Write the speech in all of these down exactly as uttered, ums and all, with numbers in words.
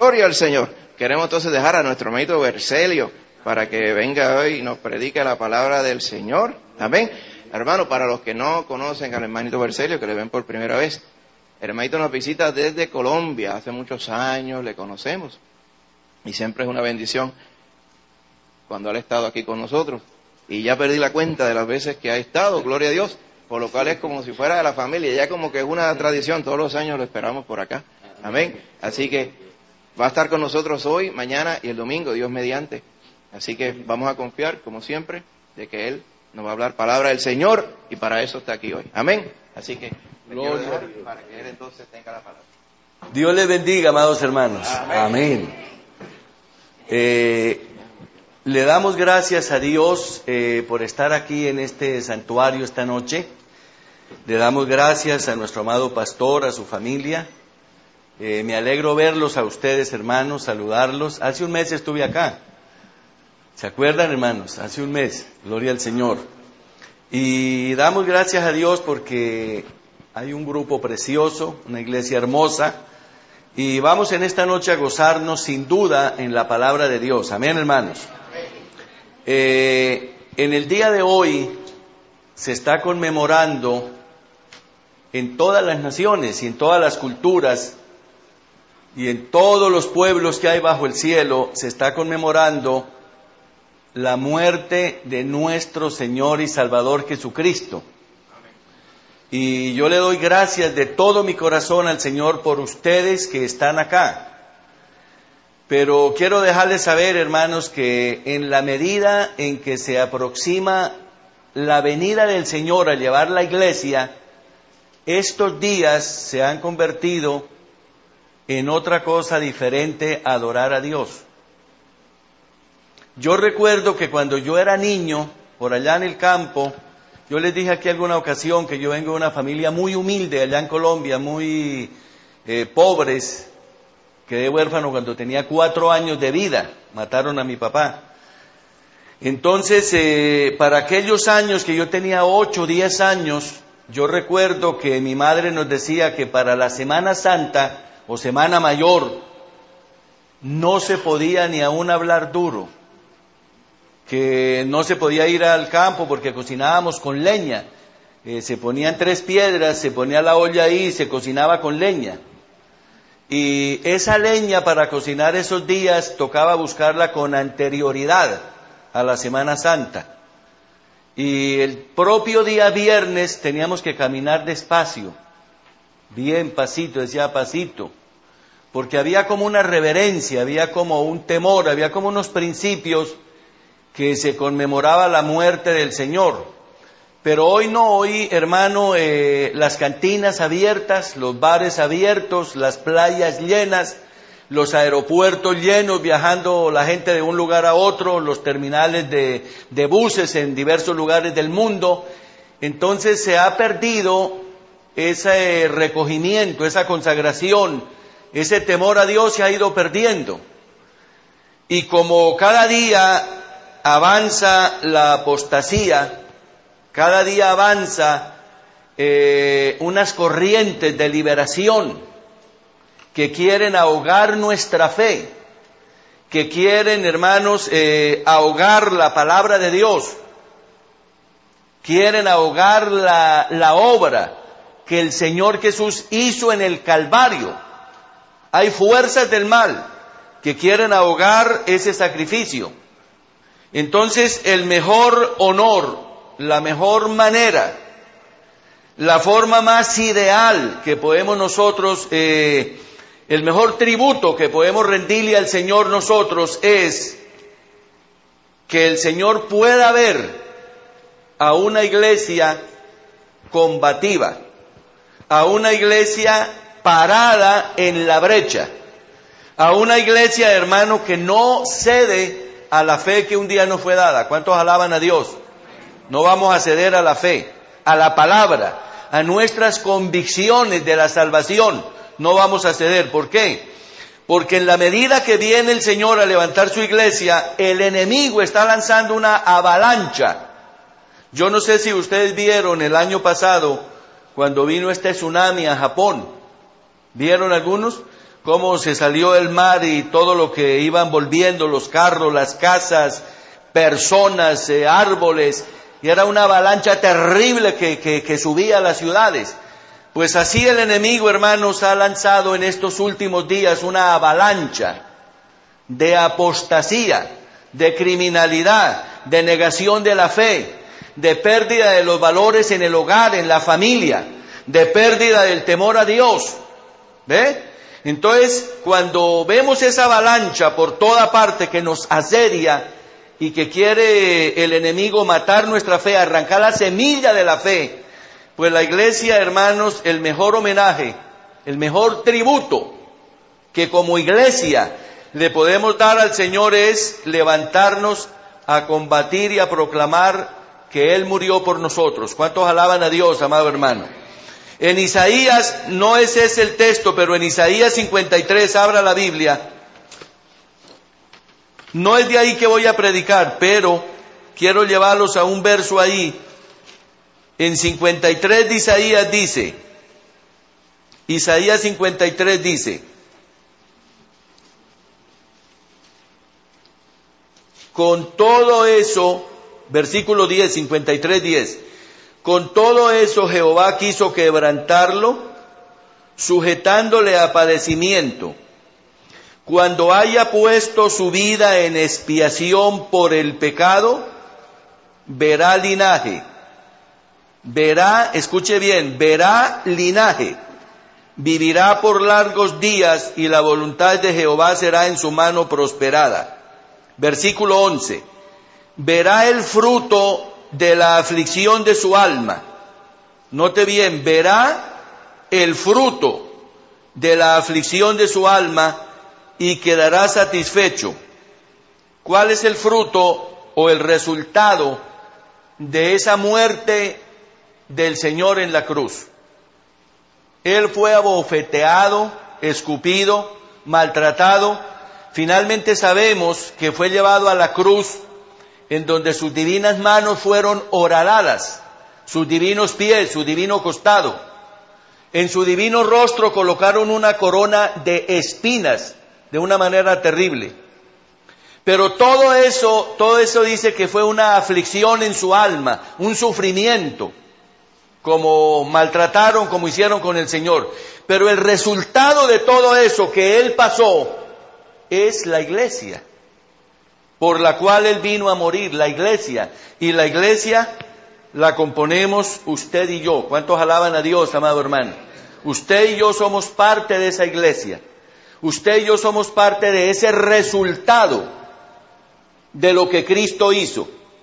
Gloria al Señor. Queremos entonces dejar a nuestro hermanito Bercelio para que venga hoy y nos predique la palabra del Señor. Amén. Hermano, para los que no conocen al hermanito Bercelio, que le ven por primera vez, el hermanito nos visita desde Colombia, hace muchos años, le conocemos. Y siempre es una bendición cuando él ha estado aquí con nosotros. Y ya perdí la cuenta de las veces que ha estado, gloria a Dios, por lo cual es como si fuera de la familia, ya como que es una tradición, todos los años lo esperamos por acá. Amén. Así que va a estar con nosotros hoy, mañana y el domingo, Dios mediante. Así que vamos a confiar, como siempre, de que Él nos va a hablar palabra del Señor y para eso está aquí hoy. Amén. Así que me quiero dejar para que Él entonces tenga la palabra. Dios les bendiga, amados hermanos. Amén. Amén. Eh, le damos gracias a Dios eh, por estar aquí en este santuario esta noche. Le damos gracias a nuestro amado pastor, a su familia. Eh, me alegro verlos a ustedes, hermanos, saludarlos. Hace un mes estuve acá. ¿Se acuerdan, hermanos? Hace un mes. Gloria al Señor. Y damos gracias a Dios porque hay un grupo precioso, una iglesia hermosa. Y vamos en esta noche a gozarnos sin duda en la palabra de Dios. Amén, hermanos. Eh, en el día de hoy se está conmemorando en todas las naciones y en todas las culturas y en todos los pueblos que hay bajo el cielo, se está conmemorando la muerte de nuestro Señor y Salvador Jesucristo. Y yo le doy gracias de todo mi corazón al Señor por ustedes que están acá. Pero quiero dejarles saber, hermanos, que en la medida en que se aproxima la venida del Señor a llevar la iglesia, estos días se han convertido en otra cosa diferente a adorar a Dios. Yo recuerdo que cuando yo era niño, por allá en el campo, yo les dije aquí alguna ocasión que yo vengo de una familia muy humilde allá en Colombia, muy eh, pobres. Quedé huérfano cuando tenía cuatro años de vida, mataron a mi papá. Entonces, eh, para aquellos años que yo tenía ocho, diez años, yo recuerdo que mi madre nos decía que para la Semana Santa o Semana Mayor no se podía ni aún hablar duro, que no se podía ir al campo porque cocinábamos con leña. Eh, se ponían tres piedras, se ponía la olla ahí y se cocinaba con leña. Y esa leña para cocinar esos días tocaba buscarla con anterioridad a la Semana Santa. Y el propio día viernes teníamos que caminar despacio, bien pasito, decía pasito, porque había como una reverencia, había como un temor, había como unos principios que se conmemoraba la muerte del Señor. Pero hoy no, hoy, hermano, eh, las cantinas abiertas, los bares abiertos, las playas llenas, los aeropuertos llenos, viajando la gente de un lugar a otro, los terminales de, de buses en diversos lugares del mundo. Entonces se ha perdido ese recogimiento, esa consagración, ese temor a Dios se ha ido perdiendo. Y como cada día avanza la apostasía, cada día avanza eh, unas corrientes de liberación que quieren ahogar nuestra fe, que quieren, hermanos, eh, ahogar la palabra de Dios, quieren ahogar la, la obra que el Señor Jesús hizo en el Calvario. Hay fuerzas del mal que quieren ahogar ese sacrificio. Entonces, el mejor honor, la mejor manera, la forma más ideal que podemos nosotros, eh, el mejor tributo que podemos rendirle al Señor nosotros es que el Señor pueda ver a una iglesia combativa, a una iglesia parada en la brecha, a una iglesia, hermano, que no cede a la fe que un día nos fue dada. ¿Cuántos alaban a Dios? No vamos a ceder a la fe, a la palabra, a nuestras convicciones de la salvación. No vamos a ceder. ¿Por qué? Porque en la medida que viene el Señor a levantar su iglesia, el enemigo está lanzando una avalancha. Yo no sé si ustedes vieron el año pasado, cuando vino este tsunami a Japón. ¿Vieron algunos? cómo se salió el mar y todo lo que iban volviendo, los carros, las casas, personas, eh, árboles, y era una avalancha terrible que, que, que subía a las ciudades. Pues así el enemigo, hermanos, ha lanzado en estos últimos días una avalancha de apostasía, de criminalidad, de negación de la fe, de pérdida de los valores en el hogar, en la familia, de pérdida del temor a Dios. ¿Ve? Entonces, cuando vemos esa avalancha por toda parte que nos asedia y que quiere el enemigo matar nuestra fe, arrancar la semilla de la fe, pues la iglesia, hermanos, el mejor homenaje, el mejor tributo que como iglesia le podemos dar al Señor es levantarnos a combatir y a proclamar que Él murió por nosotros. ¿Cuántos alaban a Dios, amado hermano? En Isaías, no es ese el texto, pero en Isaías cincuenta y tres, abra la Biblia. No es de ahí que voy a predicar, pero quiero llevarlos a un verso ahí. En cincuenta y tres de Isaías dice, Isaías cincuenta y tres dice, con todo eso, versículo diez, cincuenta y tres, diez, con todo eso Jehová quiso quebrantarlo, sujetándole a padecimiento. Cuando haya puesto su vida en expiación por el pecado, verá linaje. Verá, escuche bien, verá linaje. Vivirá por largos días y la voluntad de Jehová será en su mano prosperada. Versículo once. Verá el fruto de la aflicción de su alma. Note bien, verá el fruto de la aflicción de su alma y quedará satisfecho. ¿Cuál es el fruto o el resultado de esa muerte del Señor en la cruz? Él fue abofeteado, escupido, maltratado. Finalmente sabemos que fue llevado a la cruz, en donde sus divinas manos fueron horadadas, sus divinos pies, su divino costado. En su divino rostro colocaron una corona de espinas, de una manera terrible. Pero todo eso, todo eso dice que fue una aflicción en su alma, un sufrimiento, como maltrataron, como hicieron con el Señor. Pero el resultado de todo eso que Él pasó es la iglesia, por la cual Él vino a morir, la iglesia. Y la iglesia la componemos usted y yo. ¿Cuántos alaban a Dios, amado hermano? Usted y yo somos parte de esa iglesia. Usted y yo somos parte de ese resultado de lo que Cristo hizo,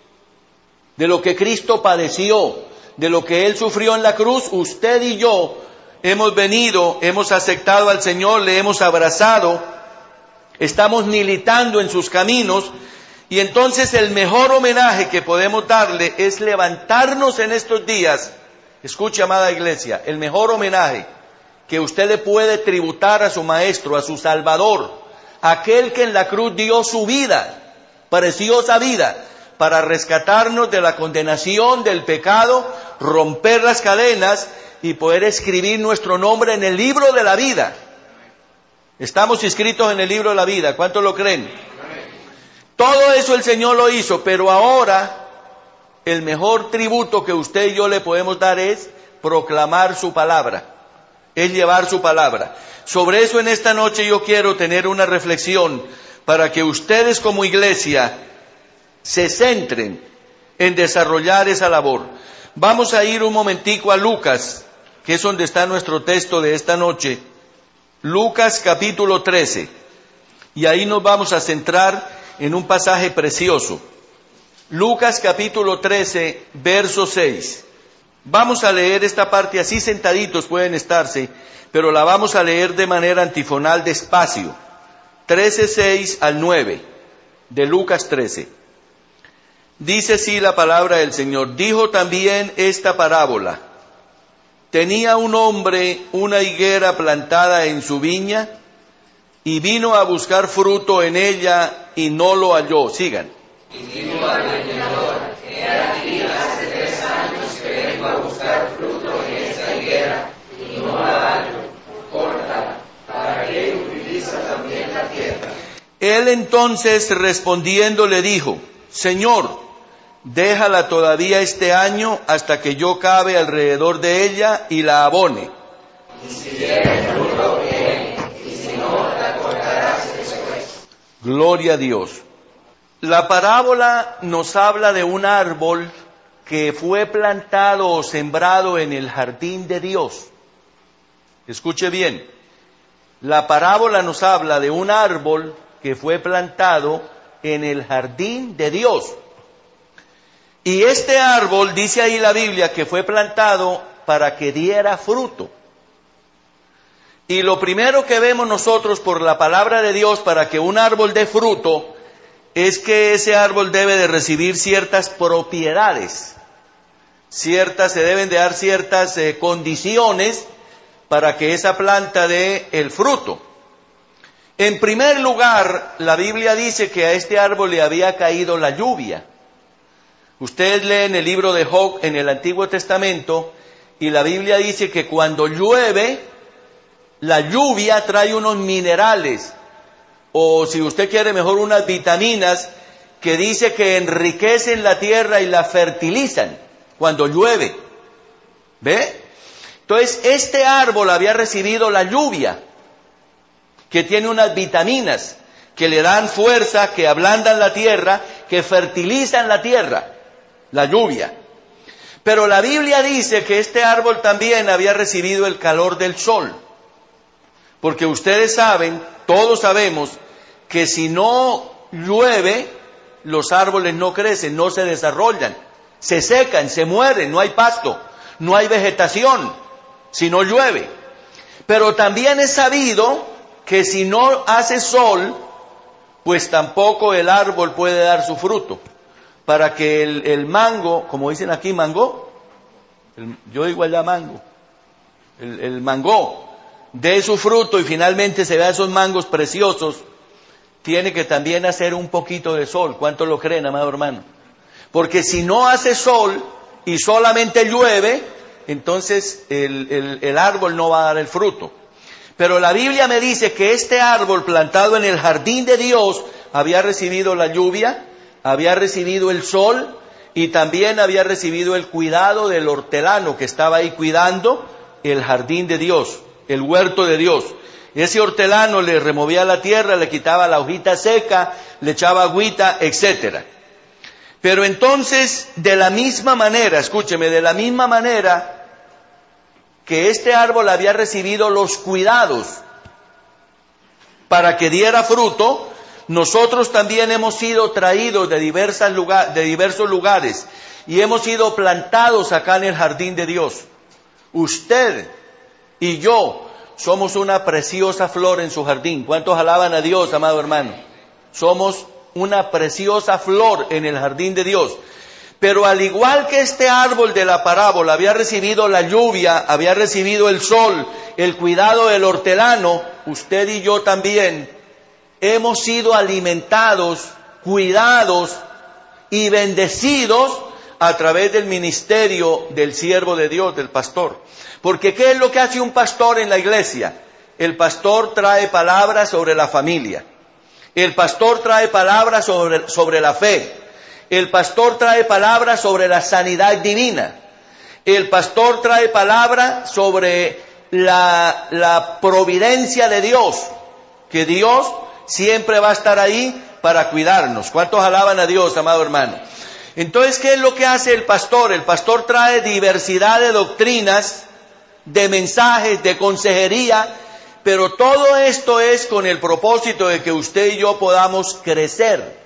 de lo que Cristo padeció, de lo que Él sufrió en la cruz. Usted y yo hemos venido, hemos aceptado al Señor, le hemos abrazado, estamos militando en sus caminos, y entonces el mejor homenaje que podemos darle es levantarnos en estos días. Escuche, amada iglesia, el mejor homenaje que usted le puede tributar a su Maestro, a su Salvador, aquel que en la cruz dio su vida, preciosa vida, para rescatarnos de la condenación del pecado, romper las cadenas y poder escribir nuestro nombre en el libro de la vida. Estamos inscritos en el libro de la vida. ¿Cuántos lo creen? Todo eso el Señor lo hizo, pero ahora el mejor tributo que usted y yo le podemos dar es proclamar su palabra, es llevar su palabra. Sobre eso en esta noche yo quiero tener una reflexión para que ustedes como iglesia se centren en desarrollar esa labor. Vamos a ir un momentico a Lucas, que es donde está nuestro texto de esta noche. Lucas capítulo trece. Y ahí nos vamos a centrar en un pasaje precioso. Lucas capítulo trece, verso seis. Vamos a leer esta parte así sentaditos, pueden estarse, pero la vamos a leer de manera antifonal despacio. trece, seis al nueve de Lucas trece. Dice así la palabra del Señor. Dijo también esta parábola. Tenía un hombre una higuera plantada en su viña y vino a buscar fruto en ella y no lo halló. Sigan. Y dijo al vendedor: he aquí hace tres años que vengo a buscar fruto en esta higuera y no la hallo. Córtala, ¿para qué fertiliza también la tierra. Él entonces respondiendo le dijo, Señor, déjala todavía este año hasta que yo cabe alrededor de ella y la abone. Y si diere fruto, bien, y si no, la cortarás después. Gloria a Dios. La parábola nos habla de un árbol que fue plantado o sembrado en el jardín de Dios. Escuche bien, la parábola nos habla de un árbol que fue plantado en el jardín de Dios. Y este árbol, dice ahí la Biblia, que fue plantado para que diera fruto. Y lo primero que vemos nosotros por la palabra de Dios para que un árbol dé fruto es que ese árbol debe de recibir ciertas propiedades, ciertas, se deben de dar ciertas eh, condiciones para que esa planta dé el fruto. En primer lugar, la Biblia dice que a este árbol le había caído la lluvia. Ustedes leen el libro de Job en el Antiguo Testamento y la Biblia dice que cuando llueve, la lluvia trae unos minerales, o si usted quiere mejor unas vitaminas, que dice que enriquecen la tierra y la fertilizan cuando llueve. ¿Ve? Entonces, este árbol había recibido la lluvia, que tiene unas vitaminas, que le dan fuerza, que ablandan la tierra, que fertilizan la tierra, la lluvia. Pero la Biblia dice que este árbol también había recibido el calor del sol. Porque ustedes saben, todos sabemos, que si no llueve, los árboles no crecen, no se desarrollan, se secan, se mueren, no hay pasto, no hay vegetación, si no llueve. Pero también es sabido que si no hace sol, pues tampoco el árbol puede dar su fruto. Para que el, el mango, como dicen aquí, mango, el, yo digo allá mango, el, el mango, dé su fruto y finalmente se vea esos mangos preciosos, tiene que también hacer un poquito de sol. ¿Cuánto lo creen, amado hermano? Porque si no hace sol y solamente llueve, entonces el, el, el árbol no va a dar el fruto. Pero la Biblia me dice que este árbol plantado en el jardín de Dios había recibido la lluvia, había recibido el sol y también había recibido el cuidado del hortelano que estaba ahí cuidando el jardín de Dios, el huerto de Dios. Ese hortelano le removía la tierra, le quitaba la hojita seca, le echaba agüita, etcétera. Pero entonces, de la misma manera, escúcheme, de la misma manera que este árbol había recibido los cuidados para que diera fruto, nosotros también hemos sido traídos de, diversas lugar, de diversos lugares y hemos sido plantados acá en el jardín de Dios. Usted y yo somos una preciosa flor en su jardín. ¿Cuántos alaban a Dios, amado hermano? Somos una preciosa flor en el jardín de Dios. Pero al igual que este árbol de la parábola había recibido la lluvia, había recibido el sol, el cuidado del hortelano, usted y yo también hemos sido alimentados, cuidados y bendecidos a través del ministerio del siervo de Dios, del pastor. Porque ¿qué es lo que hace un pastor en la iglesia? El pastor trae palabras sobre la familia. El pastor trae palabras sobre, sobre la fe. El pastor trae palabras sobre la sanidad divina. El pastor trae palabras sobre la, la providencia de Dios. Que Dios siempre va a estar ahí para cuidarnos. ¿Cuántos alaban a Dios, amado hermano? Entonces, ¿qué es lo que hace el pastor? El pastor trae diversidad de doctrinas, de mensajes, de consejería, pero todo esto es con el propósito de que usted y yo podamos crecer,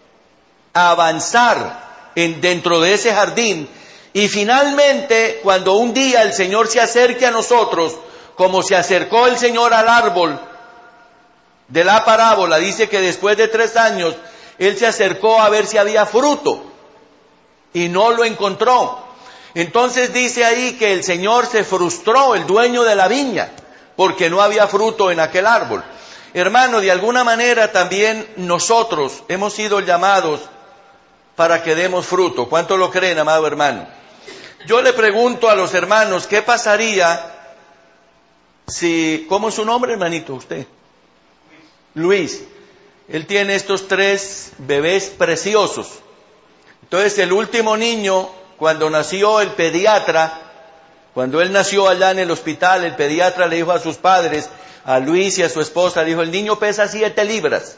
avanzar en, dentro de ese jardín, y finalmente, cuando un día el Señor se acerque a nosotros, como se acercó el Señor al árbol de la parábola, dice que después de tres años, Él se acercó a ver si había fruto, y no lo encontró. Entonces dice ahí que el Señor se frustró, el dueño de la viña, porque no había fruto en aquel árbol. Hermano, de alguna manera también nosotros hemos sido llamados para que demos fruto. ¿Cuánto lo creen, amado hermano? Yo le pregunto a los hermanos, ¿qué pasaría si... ¿Cómo es su nombre, hermanito, usted? Luis. Él tiene estos tres bebés preciosos. Entonces el último niño, cuando nació, el pediatra, cuando él nació allá en el hospital, el pediatra le dijo a sus padres, a Luis y a su esposa, le dijo, el niño pesa siete libras.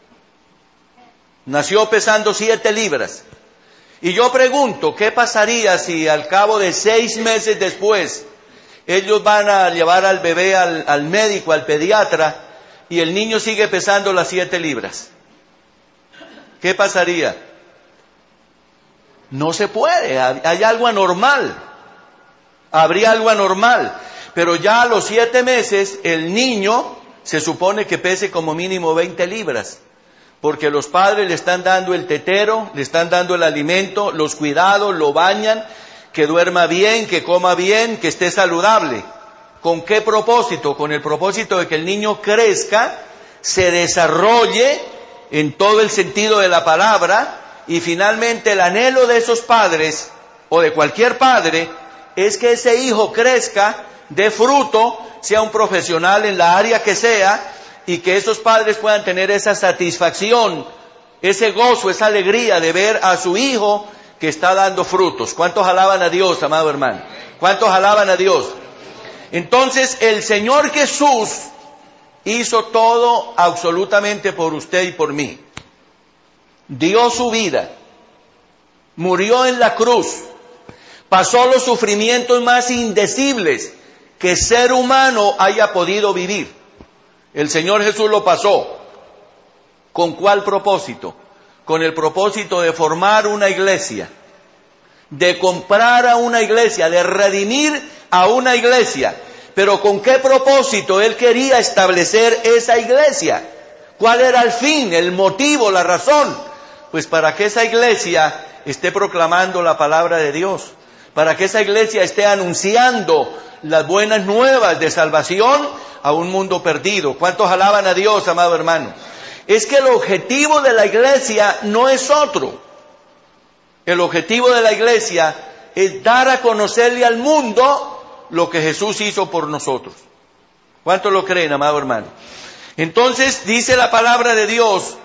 Nació pesando siete libras. Y yo pregunto, ¿qué pasaría si al cabo de seis meses después ellos van a llevar al bebé al, al médico, al pediatra, y el niño sigue pesando las siete libras? ¿Qué pasaría? No se puede, hay algo anormal. Habría algo anormal. Pero ya a los siete meses el niño se supone que pese como mínimo veinte libras. Porque los padres le están dando el tetero, le están dando el alimento, los cuidados, lo bañan, que duerma bien, que coma bien, que esté saludable. ¿Con qué propósito? Con el propósito de que el niño crezca, se desarrolle en todo el sentido de la palabra, y finalmente el anhelo de esos padres, o de cualquier padre, es que ese hijo crezca, dé fruto, sea un profesional en la área que sea, y que esos padres puedan tener esa satisfacción, ese gozo, esa alegría de ver a su hijo que está dando frutos. ¿Cuántos alaban a Dios, amado hermano? ¿Cuántos alaban a Dios? Entonces el Señor Jesús hizo todo absolutamente por usted y por mí. Dio su vida, murió en la cruz, pasó los sufrimientos más indecibles que ser humano haya podido vivir. El Señor Jesús lo pasó. ¿Con cuál propósito? Con el propósito de formar una iglesia, de comprar a una iglesia, de redimir a una iglesia. Pero ¿con qué propósito Él quería establecer esa iglesia? ¿Cuál era el fin, el motivo, la razón? Pues para que esa iglesia esté proclamando la palabra de Dios, para que esa iglesia esté anunciando las buenas nuevas de salvación a un mundo perdido. ¿Cuántos alaban a Dios, amado hermano? Es que el objetivo de la iglesia no es otro. El objetivo de la iglesia es dar a conocerle al mundo lo que Jesús hizo por nosotros. ¿Cuántos lo creen, amado hermano? Entonces dice la palabra de Dios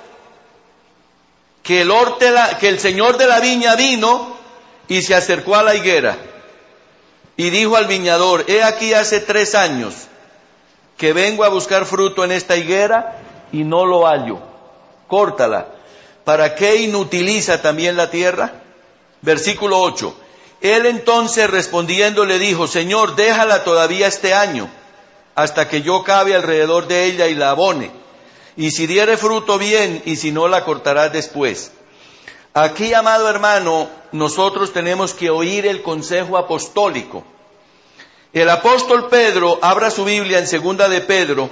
que el, hortela, que el Señor de la viña vino y se acercó a la higuera y dijo al viñador, he aquí hace tres años que vengo a buscar fruto en esta higuera y no lo hallo. Córtala. ¿Para qué inutiliza también la tierra? Versículo ocho. Él entonces respondiendo le dijo, Señor, déjala todavía este año, hasta que yo cabe alrededor de ella y la abone. Y si diere fruto bien, y si no, la cortarás después. Aquí, amado hermano, nosotros tenemos que oír el consejo apostólico. El apóstol Pedro, abra su Biblia en segunda de Pedro.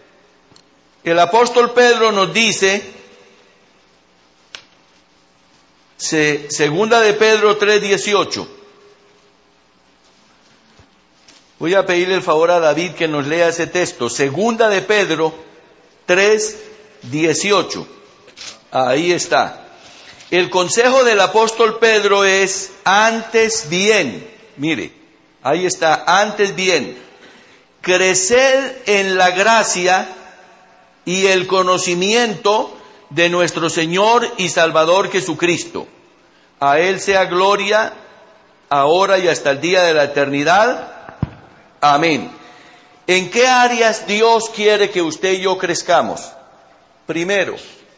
El apóstol Pedro nos dice, se, segunda de Pedro tres dieciocho. Voy a pedirle el favor a David que nos lea ese texto. Segunda de Pedro tres dieciocho. Ahí está. El consejo del apóstol Pedro es antes bien. Mire, ahí está, antes bien. Crecer en la gracia y el conocimiento de nuestro Señor y Salvador Jesucristo. A Él sea gloria ahora y hasta el día de la eternidad. Amén. ¿En qué áreas Dios quiere que usted y yo crezcamos? Primero,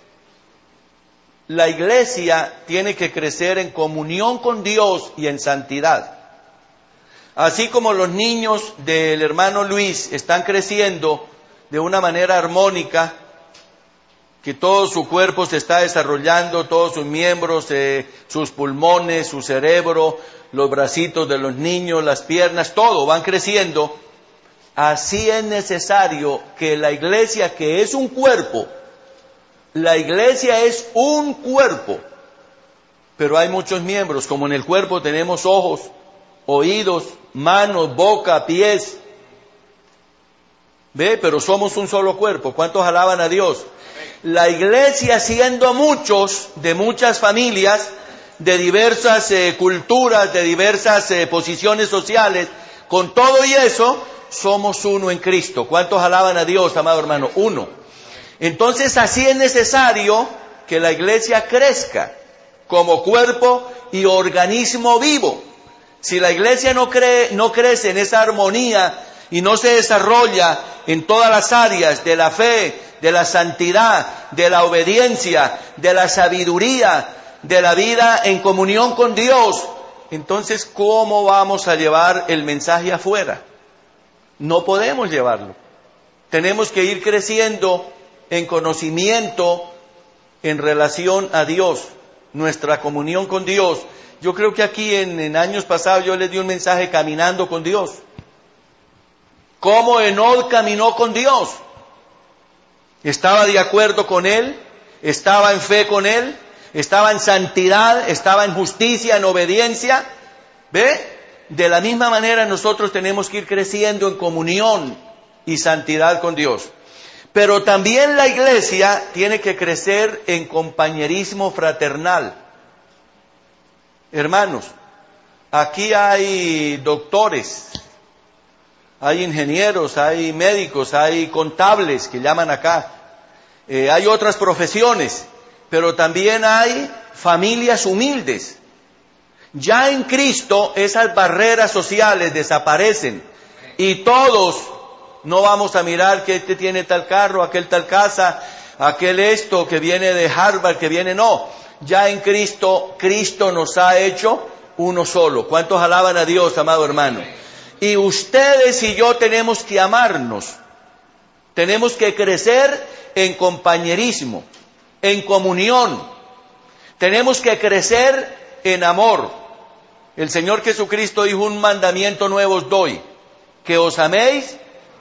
la iglesia tiene que crecer en comunión con Dios y en santidad. Así como los niños del hermano Luis están creciendo de una manera armónica, que todo su cuerpo se está desarrollando, todos sus miembros, eh, sus pulmones, su cerebro, los bracitos de los niños, las piernas, todo van creciendo. Así es necesario que la iglesia, que es un cuerpo, la iglesia es un cuerpo, pero hay muchos miembros, como en el cuerpo tenemos ojos, oídos, manos, boca, pies. ¿Ve? Pero somos un solo cuerpo. ¿Cuántos alaban a Dios? La iglesia, siendo muchos, de muchas familias, de diversas eh, culturas, de diversas eh, posiciones sociales, con todo y eso, somos uno en Cristo. ¿Cuántos alaban a Dios, amado hermano? Uno. Entonces así es necesario que la iglesia crezca como cuerpo y organismo vivo. Si la iglesia no, cree, no crece en esa armonía y no se desarrolla en todas las áreas de la fe, de la santidad, de la obediencia, de la sabiduría, de la vida en comunión con Dios, entonces ¿cómo vamos a llevar el mensaje afuera? No podemos llevarlo. Tenemos que ir creciendo en conocimiento en relación a Dios, nuestra comunión con Dios. Yo creo que aquí en, en años pasados yo les di un mensaje caminando con Dios. ¿Cómo Enoc caminó con Dios? Estaba de acuerdo con Él, estaba en fe con Él, estaba en santidad, estaba en justicia, en obediencia. ¿Ve? De la misma manera nosotros tenemos que ir creciendo en comunión y santidad con Dios. Pero también la iglesia tiene que crecer en compañerismo fraternal. Hermanos, aquí hay doctores, hay ingenieros, hay médicos, hay contables que llaman acá, eh, hay otras profesiones, pero también hay familias humildes. Ya en Cristo esas barreras sociales desaparecen y todos no vamos a mirar que este tiene tal carro, aquel tal casa, aquel esto, que viene de Harvard, que viene, no. Ya en Cristo, Cristo nos ha hecho uno solo. ¿Cuántos alaban a Dios, amado hermano? Y ustedes y yo tenemos que amarnos. Tenemos que crecer en compañerismo, en comunión. Tenemos que crecer en amor. El Señor Jesucristo dijo: un mandamiento nuevo os doy, que os améis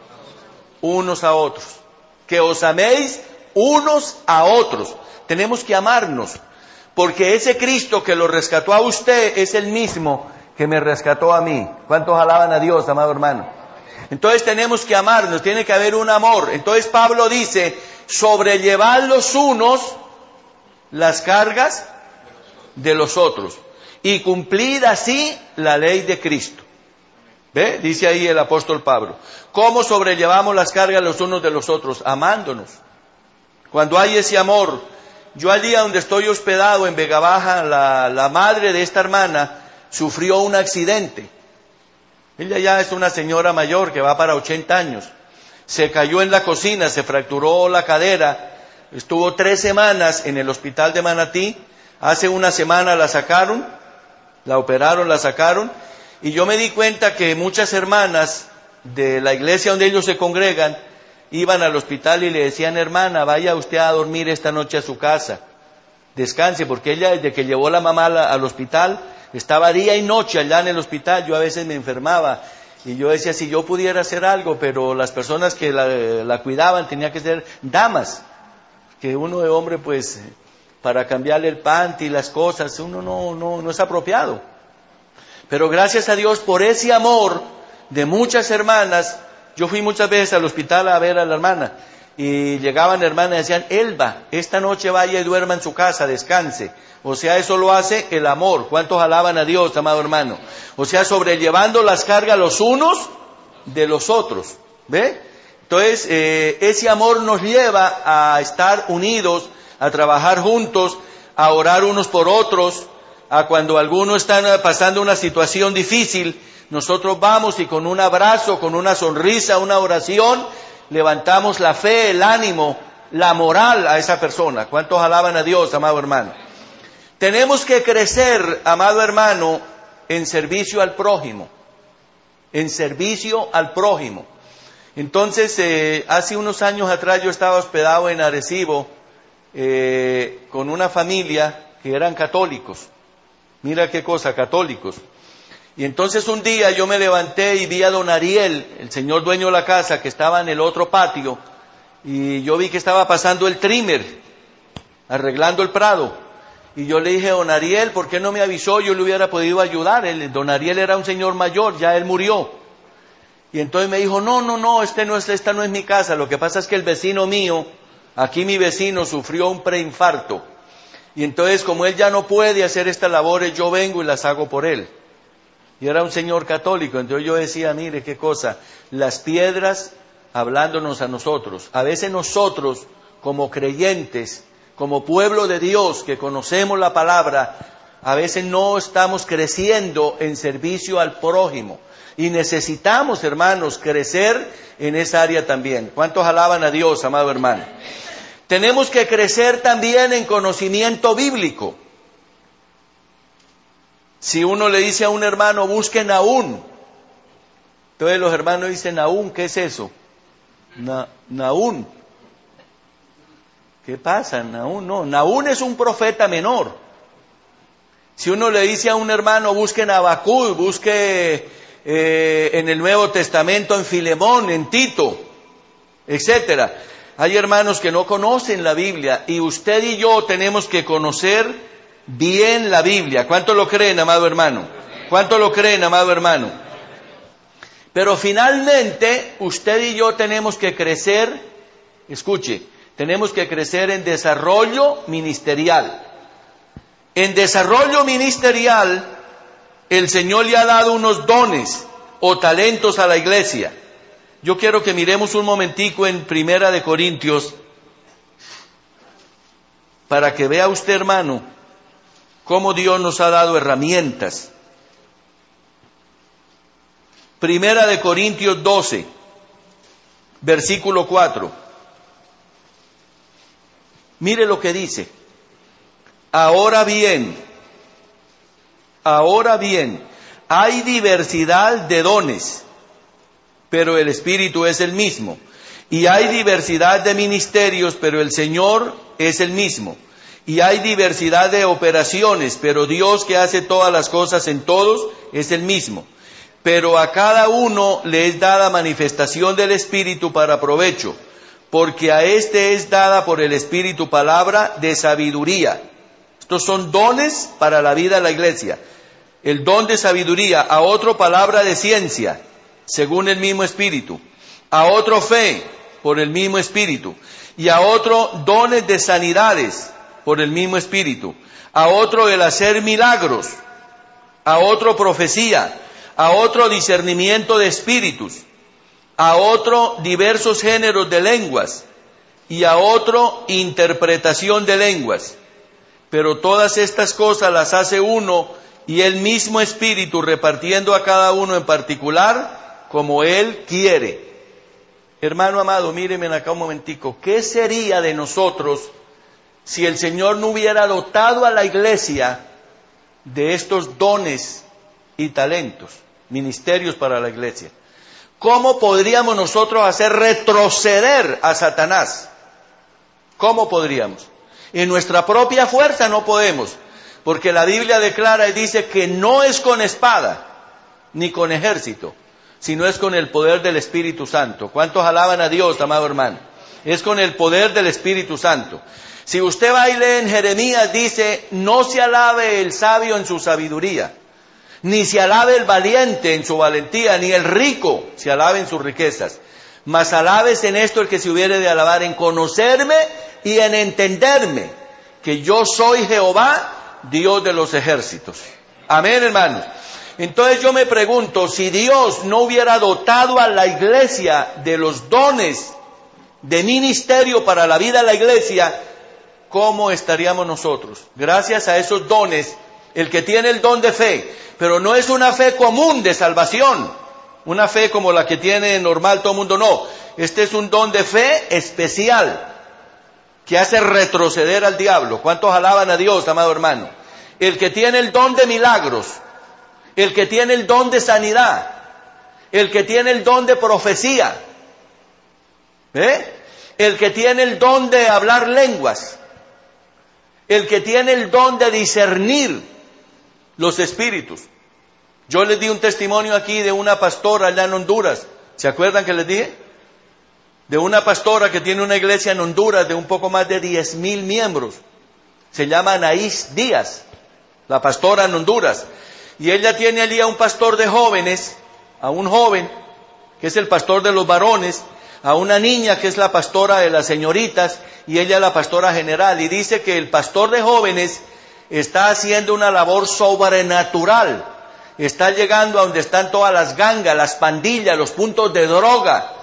unos a otros. Que os améis unos a otros. Tenemos que amarnos, porque ese Cristo que lo rescató a usted es el mismo que me rescató a mí. ¿Cuántos alaban a Dios, amado hermano? Entonces tenemos que amarnos, tiene que haber un amor. Entonces Pablo dice: sobrellevad los unos las cargas de los otros y cumplid así la ley de Cristo. ¿Ve? Dice ahí el apóstol Pablo. ¿Cómo sobrellevamos las cargas los unos de los otros? Amándonos. Cuando hay ese amor. Yo allí donde estoy hospedado en Vega Baja, la, la madre de esta hermana sufrió un accidente. Ella ya es una señora mayor que va para ochenta años. Se cayó en la cocina, se fracturó la cadera. Estuvo tres semanas en el hospital de Manatí. Hace una semana la sacaron, la operaron, la sacaron. Y yo me di cuenta que muchas hermanas de la iglesia donde ellos se congregan iban al hospital y le decían: hermana, vaya usted a dormir esta noche a su casa, descanse, porque ella desde que llevó la mamá al, al hospital estaba día y noche allá en el hospital. Yo a veces me enfermaba y yo decía: si yo pudiera hacer algo, pero las personas que la, la cuidaban tenían que ser damas, que uno de hombre pues para cambiarle el panty y las cosas, uno no, no, no es apropiado. Pero gracias a Dios por ese amor de muchas hermanas. Yo fui muchas veces al hospital a ver a la hermana y llegaban hermanas y decían: Elba, esta noche vaya y duerma en su casa, descanse. O sea, eso lo hace el amor. ¿Cuántos alaban a Dios, amado hermano? O sea, sobrellevando las cargas los unos de los otros. ¿Ve? Entonces, eh, ese amor nos lleva a estar unidos, a trabajar juntos, a orar unos por otros. A cuando algunos están pasando una situación difícil, nosotros vamos y con un abrazo, con una sonrisa, una oración, levantamos la fe, el ánimo, la moral a esa persona. ¿Cuántos alaban a Dios, amado hermano? Tenemos que crecer, amado hermano, en servicio al prójimo. En servicio al prójimo. Entonces, eh, hace unos años atrás yo estaba hospedado en Arecibo eh, con una familia que eran católicos. Mira qué cosa, católicos. Y entonces un día yo me levanté y vi a don Ariel, el señor dueño de la casa, que estaba en el otro patio, y yo vi que estaba pasando el trimmer, arreglando el prado. Y yo le dije: don Ariel, ¿por qué no me avisó? Yo le hubiera podido ayudar. Él, don Ariel era un señor mayor, ya él murió. Y entonces me dijo: no, no, no, este no es, esta no es mi casa. Lo que pasa es que el vecino mío, aquí mi vecino, sufrió un preinfarto. Y entonces, como él ya no puede hacer estas labores, yo vengo y las hago por él. Y era un señor católico. Entonces yo decía: mire qué cosa, las piedras hablándonos a nosotros. A veces nosotros, como creyentes, como pueblo de Dios que conocemos la palabra, a veces no estamos creciendo en servicio al prójimo. Y necesitamos, hermanos, crecer en esa área también. ¿Cuántos alaban a Dios, amado hermano? Tenemos que crecer también en conocimiento bíblico. Si uno le dice a un hermano, busque Nahum, entonces los hermanos dicen, Nahum, ¿qué es eso? Na, Nahum. ¿Qué pasa? Nahum, no. Nahum es un profeta menor. Si uno le dice a un hermano, busque en Habacuc, busque eh, en el Nuevo Testamento, en Filemón, en Tito, etcétera. Hay hermanos que no conocen la Biblia y usted y yo tenemos que conocer bien la Biblia. ¿Cuánto lo creen, amado hermano? ¿Cuánto lo creen, amado hermano? Pero finalmente, usted y yo tenemos que crecer, escuche, tenemos que crecer en desarrollo ministerial. En desarrollo ministerial, el Señor le ha dado unos dones o talentos a la iglesia. Yo quiero que miremos un momentico en Primera de Corintios, para que vea usted, hermano, cómo Dios nos ha dado herramientas. Primera de Corintios doce, versículo cuatro. Mire lo que dice. Ahora bien, ahora bien, hay diversidad de dones, pero el Espíritu es el mismo. Y hay diversidad de ministerios, pero el Señor es el mismo. Y hay diversidad de operaciones, pero Dios que hace todas las cosas en todos es el mismo. Pero a cada uno le es dada manifestación del Espíritu para provecho, porque a éste es dada por el Espíritu palabra de sabiduría. Estos son dones para la vida de la iglesia. El don de sabiduría, a otro palabra de ciencia, según el mismo Espíritu, a otro fe, por el mismo Espíritu, y a otro dones de sanidades, por el mismo Espíritu, a otro el hacer milagros, a otro profecía, a otro discernimiento de espíritus, a otro diversos géneros de lenguas, y a otro interpretación de lenguas. Pero todas estas cosas las hace uno y el mismo Espíritu, repartiendo a cada uno en particular como Él quiere. Hermano amado, míreme acá un momentico. ¿Qué sería de nosotros si el Señor no hubiera dotado a la iglesia de estos dones y talentos, ministerios para la iglesia? ¿Cómo podríamos nosotros hacer retroceder a Satanás? ¿Cómo podríamos? En nuestra propia fuerza no podemos, porque la Biblia declara y dice que no es con espada ni con ejército, sino es con el poder del Espíritu Santo. ¿Cuántos alaban a Dios, amado hermano? Es con el poder del Espíritu Santo. Si usted va y lee en Jeremías, dice, no se alabe el sabio en su sabiduría, ni se alabe el valiente en su valentía, ni el rico se alabe en sus riquezas. Mas alabes en esto el que se hubiere de alabar, en conocerme y en entenderme, que yo soy Jehová, Dios de los ejércitos. Amén, hermanos. Entonces yo me pregunto, si Dios no hubiera dotado a la iglesia de los dones de ministerio para la vida de la iglesia, ¿cómo estaríamos nosotros? Gracias a esos dones, el que tiene el don de fe, pero no es una fe común de salvación, una fe como la que tiene normal todo el mundo, no. Este es un don de fe especial, que hace retroceder al diablo. ¿Cuántos alaban a Dios, amado hermano? El que tiene el don de milagros, el que tiene el don de sanidad, el que tiene el don de profecía, ¿eh? El que tiene el don de hablar lenguas, el que tiene el don de discernir los espíritus. Yo les di un testimonio aquí de una pastora allá en Honduras. ¿Se acuerdan que les dije? De una pastora que tiene una iglesia en Honduras de un poco más de diez mil miembros. Se llama Anaís Díaz, la pastora en Honduras. Y ella tiene allí a un pastor de jóvenes, a un joven, que es el pastor de los varones, a una niña que es la pastora de las señoritas, y ella es la pastora general. Y dice que el pastor de jóvenes está haciendo una labor sobrenatural. Está llegando a donde están todas las gangas, las pandillas, los puntos de droga.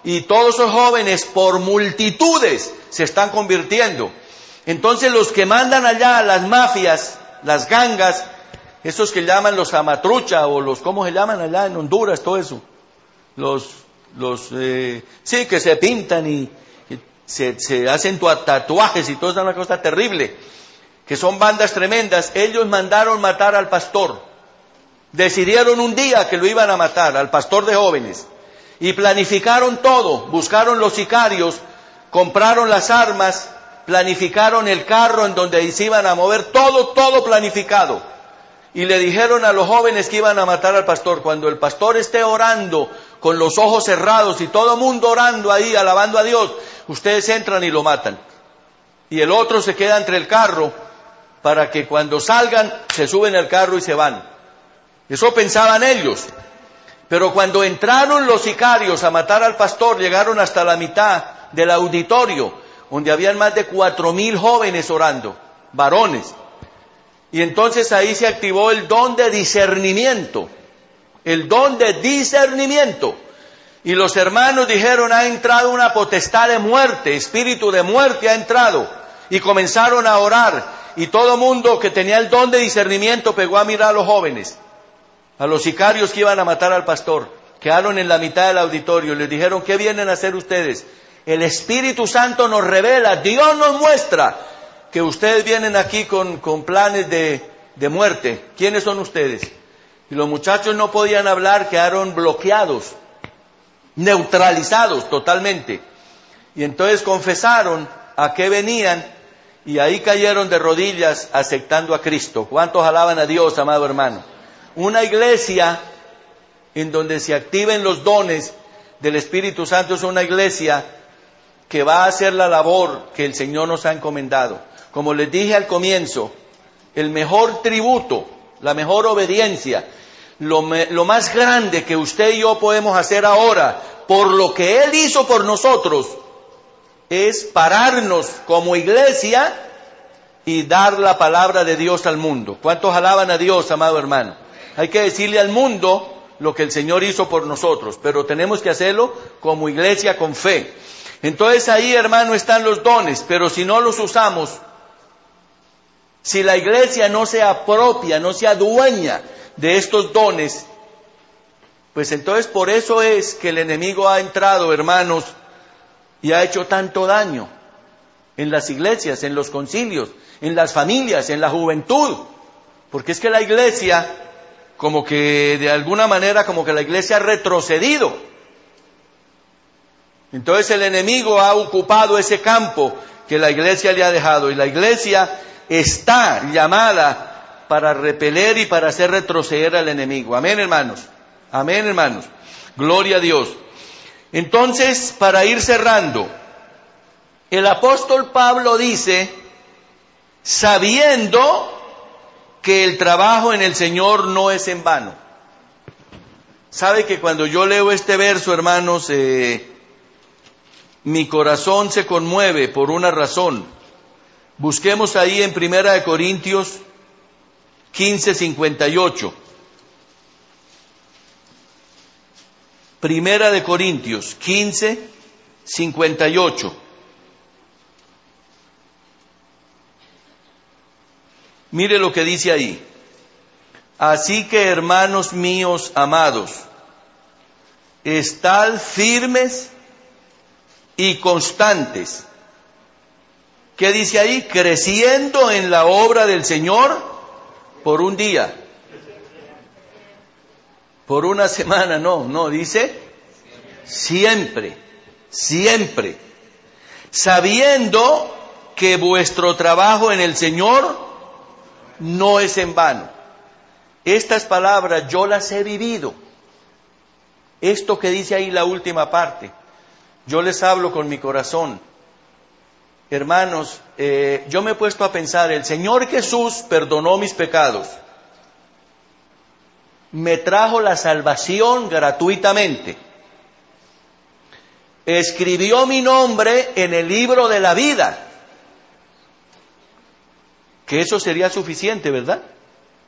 y todos esos jóvenes por multitudes se están convirtiendo. Entonces los que mandan allá, las mafias, las gangas, esos que llaman los amatrucha o los, ¿cómo se llaman allá en Honduras? Todo eso. Los, los, eh, sí, que se pintan y, y se, se hacen tatuajes y todo, es una cosa terrible. Que son bandas tremendas. Ellos mandaron matar al pastor. Decidieron un día que lo iban a matar, al pastor de jóvenes. Y planificaron todo. Buscaron los sicarios, compraron las armas, planificaron el carro en donde se iban a mover, todo, todo planificado. Y le dijeron a los jóvenes que iban a matar al pastor, cuando el pastor esté orando con los ojos cerrados y todo el mundo orando ahí, alabando a Dios, ustedes entran y lo matan. Y el otro se queda entre el carro para que cuando salgan se suben al carro y se van. Eso pensaban ellos. Pero cuando entraron los sicarios a matar al pastor, llegaron hasta la mitad del auditorio, donde habían más de cuatro mil jóvenes orando, varones. Y entonces ahí se activó el don de discernimiento, el don de discernimiento. Y los hermanos dijeron, ha entrado una potestad de muerte, espíritu de muerte ha entrado. Y comenzaron a orar. Y todo mundo que tenía el don de discernimiento pegó a mirar a los jóvenes, a los sicarios que iban a matar al pastor. Quedaron en la mitad del auditorio. Les dijeron, ¿qué vienen a hacer ustedes? El Espíritu Santo nos revela, Dios nos muestra que ustedes vienen aquí con, con planes de, de muerte. ¿Quiénes son ustedes? Y los muchachos no podían hablar, quedaron bloqueados, neutralizados totalmente. Y entonces confesaron a qué venían y ahí cayeron de rodillas aceptando a Cristo. ¿Cuántos alaban a Dios, amado hermano? Una iglesia en donde se activen los dones del Espíritu Santo es una iglesia que va a hacer la labor que el Señor nos ha encomendado. Como les dije al comienzo, el mejor tributo, la mejor obediencia, lo, me, lo más grande que usted y yo podemos hacer ahora, por lo que Él hizo por nosotros, es pararnos como iglesia y dar la palabra de Dios al mundo. ¿Cuántos alaban a Dios, amado hermano? Hay que decirle al mundo lo que el Señor hizo por nosotros, pero tenemos que hacerlo como iglesia con fe. Entonces ahí, hermano, están los dones, pero si no los usamos, si la iglesia no se apropia, no se adueña de estos dones, pues entonces por eso es que el enemigo ha entrado, hermanos, y ha hecho tanto daño en las iglesias, en los concilios, en las familias, en la juventud. Porque es que la iglesia, como que de alguna manera, como que la iglesia ha retrocedido. Entonces el enemigo ha ocupado ese campo que la iglesia le ha dejado. Y la iglesia está llamada para repeler y para hacer retroceder al enemigo. Amén, hermanos. Amén, hermanos. Gloria a Dios. Entonces, para ir cerrando, el apóstol Pablo dice, sabiendo que el trabajo en el Señor no es en vano. Sabe que cuando yo leo este verso, hermanos, eh, mi corazón se conmueve por una razón. Busquemos ahí en Primera de Corintios quince, cincuenta y ocho. Primera de Corintios quince, cincuenta y ocho. Mire lo que dice ahí. Así que, hermanos míos amados, estad firmes y constantes. ¿Qué dice ahí? Creciendo en la obra del Señor por un día. Por una semana, no, no, dice siempre, siempre. Sabiendo que vuestro trabajo en el Señor no es en vano. Estas palabras yo las he vivido. Esto que dice ahí la última parte, yo les hablo con mi corazón. Hermanos, eh, yo me he puesto a pensar, el Señor Jesús perdonó mis pecados. Me trajo la salvación gratuitamente. Escribió mi nombre en el libro de la vida. Que eso sería suficiente, ¿verdad?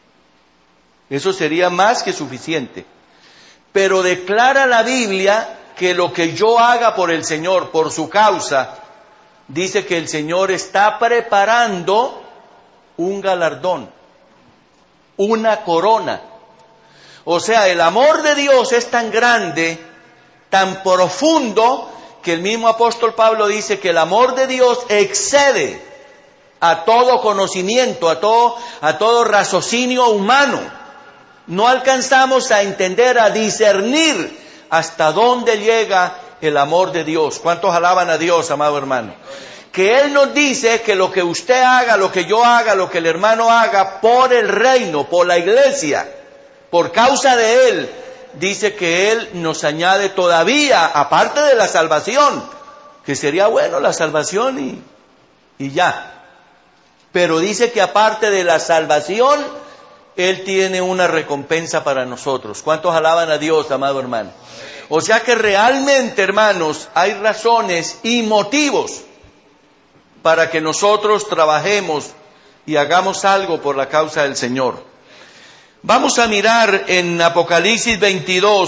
Eso sería más que suficiente. Pero declara la Biblia que lo que yo haga por el Señor, por su causa, dice que el Señor está preparando un galardón, una corona. O sea, el amor de Dios es tan grande, tan profundo, que el mismo apóstol Pablo dice que el amor de Dios excede a todo conocimiento, a todo, a todo raciocinio humano. No alcanzamos a entender, a discernir hasta dónde llega el amor de Dios. ¿Cuántos alaban a Dios, amado hermano? Que Él nos dice que lo que usted haga, lo que yo haga, lo que el hermano haga por el reino, por la iglesia, por causa de Él, dice que Él nos añade todavía, aparte de la salvación, que sería bueno la salvación y, y ya. Pero dice que aparte de la salvación, Él tiene una recompensa para nosotros. ¿Cuántos alaban a Dios, amado hermano? O sea que realmente, hermanos, hay razones y motivos para que nosotros trabajemos y hagamos algo por la causa del Señor. Vamos a mirar en Apocalipsis veintidós.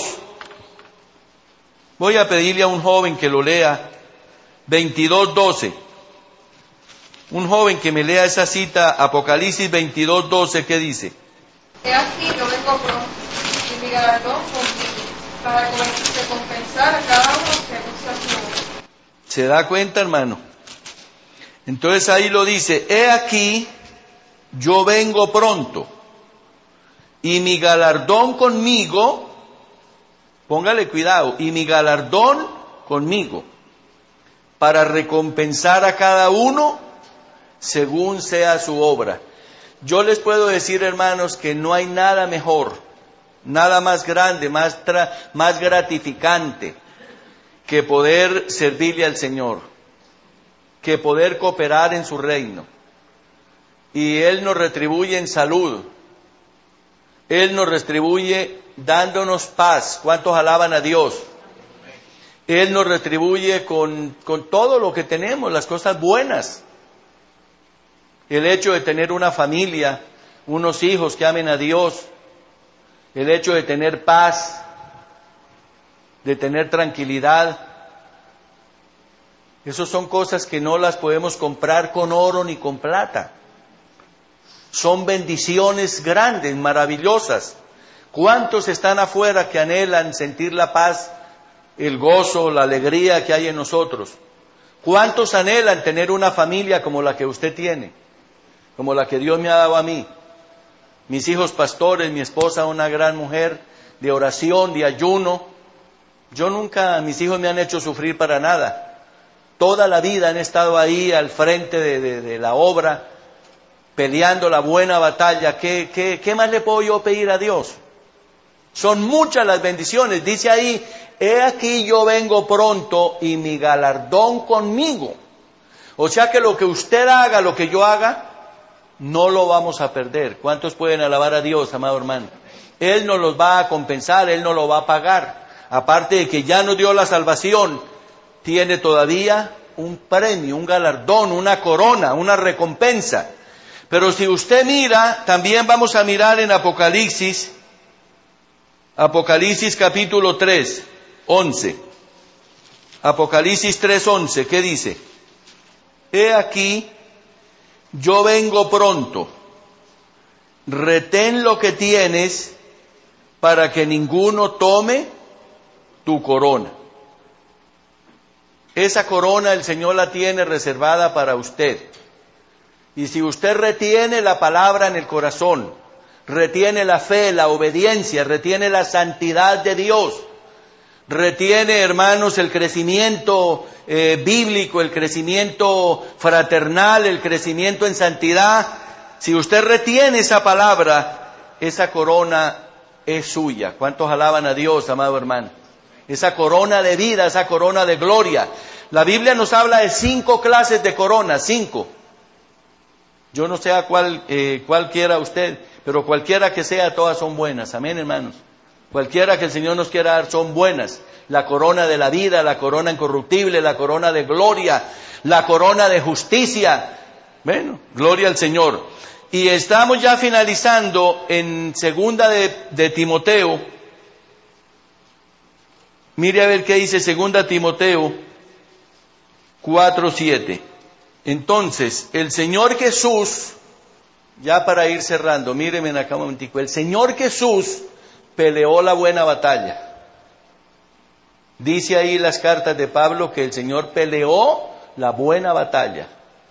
Voy a pedirle a un joven que lo lea. veintidós doce. Un joven que me lea esa cita, Apocalipsis veintidós doce, ¿qué dice? He aquí yo vengo pronto, y mi galardón conmigo, para recompensar a cada uno según su obra. ¿Se da cuenta, hermano? Entonces ahí lo dice, he aquí yo vengo pronto, y mi galardón conmigo, póngale cuidado, y mi galardón conmigo, para recompensar a cada uno según sea su obra. Yo les puedo decir, hermanos, que no hay nada mejor, nada más grande, más, tra- más gratificante que poder servirle al Señor, que poder cooperar en su reino. Y Él nos retribuye en salud, Él nos retribuye dándonos paz. ¿Cuántos alaban a Dios? Él nos retribuye con, con todo lo que tenemos, las cosas buenas. El hecho de tener una familia, unos hijos que amen a Dios, el hecho de tener paz, de tener tranquilidad, esas son cosas que no las podemos comprar con oro ni con plata. Son bendiciones grandes, maravillosas. ¿Cuántos están afuera que anhelan sentir la paz, el gozo, la alegría que hay en nosotros? ¿Cuántos anhelan tener una familia como la que usted tiene? Como la que Dios me ha dado a mí. Mis hijos pastores, mi esposa una gran mujer de oración, de ayuno. Yo nunca, mis hijos me han hecho sufrir para nada. Toda la vida han estado ahí al frente de, de, de la obra, peleando la buena batalla. ¿Qué, qué, ¿Qué más le puedo yo pedir a Dios? Son muchas las bendiciones. Dice ahí, he aquí yo vengo pronto y mi galardón conmigo. O sea que lo que usted haga, lo que yo haga, no lo vamos a perder. ¿Cuántos pueden alabar a Dios, amado hermano? Él nos los va a compensar, Él nos lo va a pagar. Aparte de que ya nos dio la salvación, tiene todavía un premio, un galardón, una corona, una recompensa. Pero si usted mira, también vamos a mirar en Apocalipsis, Apocalipsis capítulo tres, once. Apocalipsis tres, once, ¿qué dice? He aquí, yo vengo pronto, retén lo que tienes para que ninguno tome tu corona. Esa corona el Señor la tiene reservada para usted. Y si usted retiene la palabra en el corazón, retiene la fe, la obediencia, retiene la santidad de Dios, retiene, hermanos, el crecimiento eh, bíblico, el crecimiento fraternal, el crecimiento en santidad, si usted retiene esa palabra, esa corona es suya. ¿Cuántos alaban a Dios, amado hermano? Esa corona de vida, esa corona de gloria. La Biblia nos habla de cinco clases de corona, cinco. Yo no sé a cuál, eh, cuál quiera usted, pero cualquiera que sea, todas son buenas. Amén, hermanos. Cualquiera que el Señor nos quiera dar son buenas. La corona de la vida, la corona incorruptible, la corona de gloria, la corona de justicia. Bueno, gloria al Señor. Y estamos ya finalizando en segunda de, de Timoteo, Mire a ver qué dice segunda Timoteo cuatro siete. Entonces, el Señor Jesús, ya para ir cerrando, mírenme acá un momentico, el Señor Jesús peleó la buena batalla. Dice ahí las cartas de Pablo que el Señor peleó la buena batalla.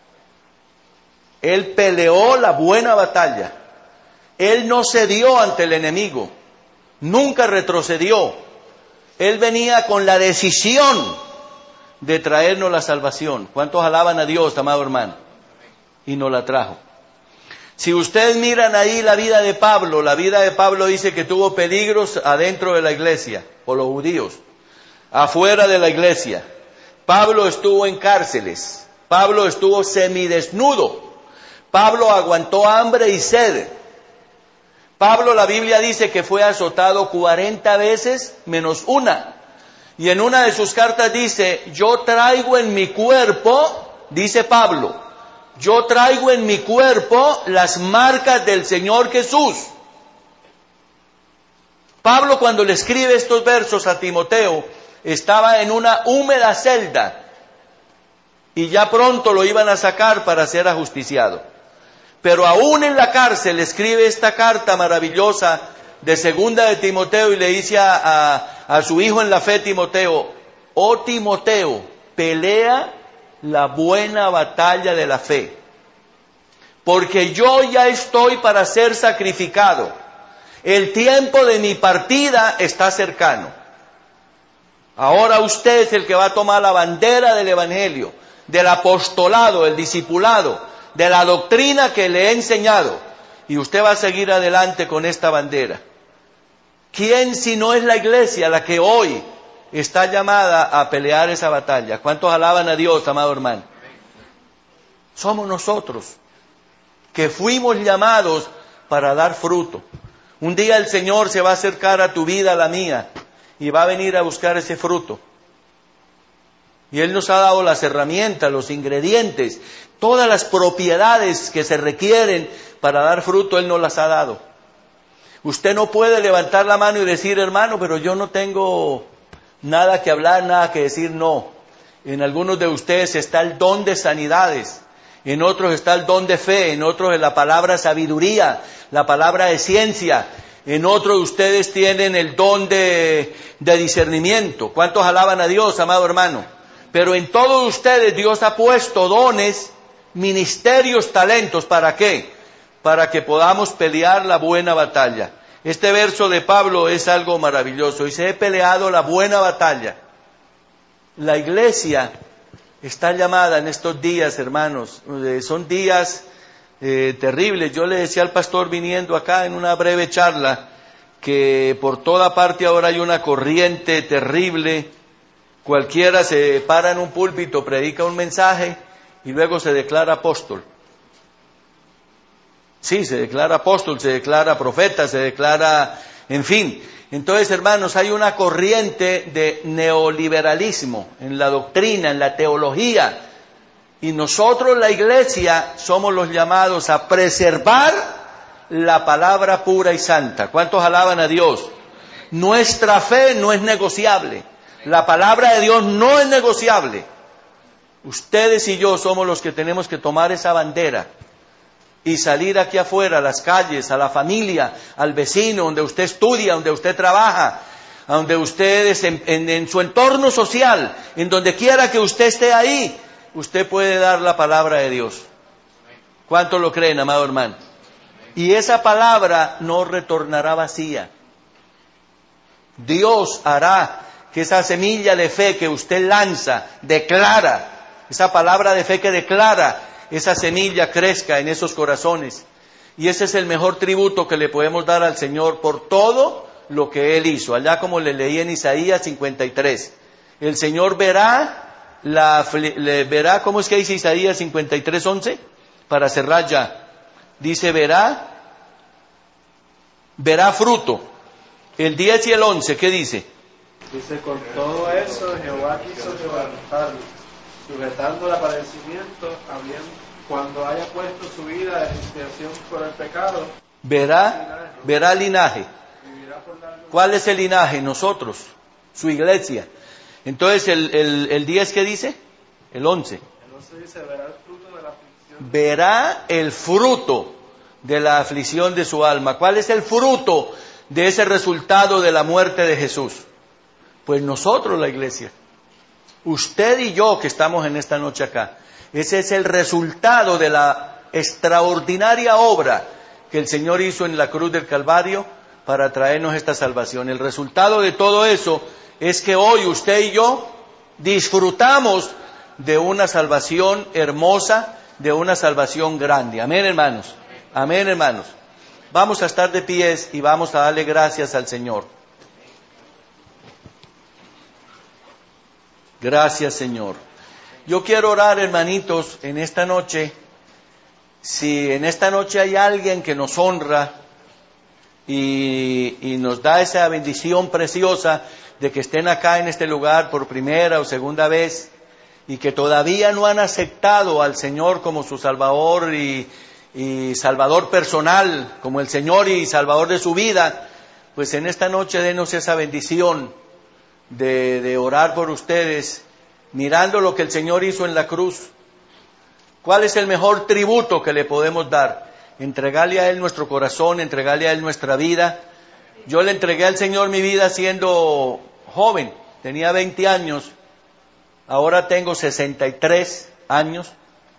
Él peleó la buena batalla. Él no cedió ante el enemigo. Nunca retrocedió. Él venía con la decisión de traernos la salvación. ¿Cuántos alaban a Dios, amado hermano? Y nos la trajo. Si ustedes miran ahí la vida de Pablo, la vida de Pablo dice que tuvo peligros adentro de la iglesia, por los judíos, afuera de la iglesia. Pablo estuvo en cárceles. Pablo estuvo semidesnudo. Pablo aguantó hambre y sed. Pablo, la Biblia dice que fue azotado cuarenta veces menos una. Y en una de sus cartas dice, yo traigo en mi cuerpo, dice Pablo, yo traigo en mi cuerpo las marcas del Señor Jesús. Pablo, cuando le escribe estos versos a Timoteo, estaba en una húmeda celda y ya pronto lo iban a sacar para ser ajusticiado. Pero aún en la cárcel escribe esta carta maravillosa de segunda de Timoteo y le dice a, a, a su hijo en la fe Timoteo, oh Timoteo, pelea la buena batalla de la fe, porque yo ya estoy para ser sacrificado. El tiempo de mi partida está cercano. Ahora usted es el que va a tomar la bandera del evangelio, del apostolado, del discipulado, de la doctrina que le he enseñado, y usted va a seguir adelante con esta bandera. ¿Quién si no es la iglesia la que hoy está llamada a pelear esa batalla? ¿Cuántos alaban a Dios, amado hermano? Somos nosotros, que fuimos llamados para dar fruto. Un día el Señor se va a acercar a tu vida, a la mía, y va a venir a buscar ese fruto. Y Él nos ha dado las herramientas, los ingredientes, todas las propiedades que se requieren para dar fruto, Él nos las ha dado. Usted no puede levantar la mano y decir, hermano, pero yo no tengo nada que hablar, nada que decir. No. En algunos de ustedes está el don de sanidades, en otros está el don de fe, en otros es la palabra sabiduría, la palabra de ciencia, en otros ustedes tienen el don de, de discernimiento. ¿Cuántos alaban a Dios, amado hermano? Pero en todos ustedes Dios ha puesto dones, ministerios, talentos. ¿Para qué? Para que podamos pelear la buena batalla. Este verso de Pablo es algo maravilloso. Dice, he peleado la buena batalla. La iglesia está llamada en estos días, hermanos. Eh, son días eh, terribles. Yo le decía al pastor viniendo acá en una breve charla que por toda parte ahora hay una corriente terrible. Cualquiera se para en un púlpito, predica un mensaje y luego se declara apóstol. Sí, se declara apóstol, se declara profeta, se declara, en fin. Entonces, hermanos, hay una corriente de neoliberalismo en la doctrina, en la teología. Y nosotros, la iglesia, somos los llamados a preservar la palabra pura y santa. ¿Cuántos alaban a Dios? Nuestra fe no es negociable. La palabra de Dios no es negociable. Ustedes y yo somos los que tenemos que tomar esa bandera y salir aquí afuera, a las calles, a la familia, al vecino, donde usted estudia, donde usted trabaja, donde usted es en, en, en su entorno social, en donde quiera que usted esté ahí, usted puede dar la palabra de Dios. ¿Cuántos lo creen, amado hermano? Y esa palabra no retornará vacía. Dios hará que esa semilla de fe que usted lanza, declara, esa palabra de fe que declara, esa semilla crezca en esos corazones. Y ese es el mejor tributo que le podemos dar al Señor por todo lo que Él hizo. Allá como le leí en Isaías cincuenta y tres. El Señor verá, la, le, verá, ¿cómo es que dice Isaías cincuenta y tres, once? Para cerrar ya. Dice, verá, verá fruto. El diez y el once, ¿qué dice? Dice, con todo eso Jehová quiso levantarlo, sujetando el padecimiento, cuando haya puesto su vida en expiación por el pecado. Verá, verá linaje. ¿Cuál es el linaje? Nosotros. su iglesia. Entonces, ¿el, el, el diez qué dice? El once. El once dice, verá el fruto de la aflicción. Verá el fruto de la aflicción de su alma. ¿Cuál es el fruto de ese resultado de la muerte de Jesús? Pues nosotros, la iglesia. Usted y yo que estamos en esta noche acá. Ese es el resultado de la extraordinaria obra que el Señor hizo en la cruz del Calvario para traernos esta salvación. El resultado de todo eso es que hoy usted y yo disfrutamos de una salvación hermosa, de una salvación grande. Amén, hermanos. Amén, hermanos. Vamos a estar de pies y vamos a darle gracias al Señor. Gracias, Señor. Yo quiero orar, hermanitos, en esta noche. Si en esta noche hay alguien que nos honra y, y nos da esa bendición preciosa de que estén acá en este lugar por primera o segunda vez y que todavía no han aceptado al Señor como su Salvador y, y Salvador personal, como el Señor y Salvador de su vida, pues en esta noche denos esa bendición de, de orar por ustedes, mirando lo que el Señor hizo en la cruz. ¿Cuál es el mejor tributo que le podemos dar? Entregarle a Él nuestro corazón, entregarle a Él nuestra vida. Yo le entregué al Señor mi vida siendo joven, tenía veinte años, ahora tengo sesenta y tres años.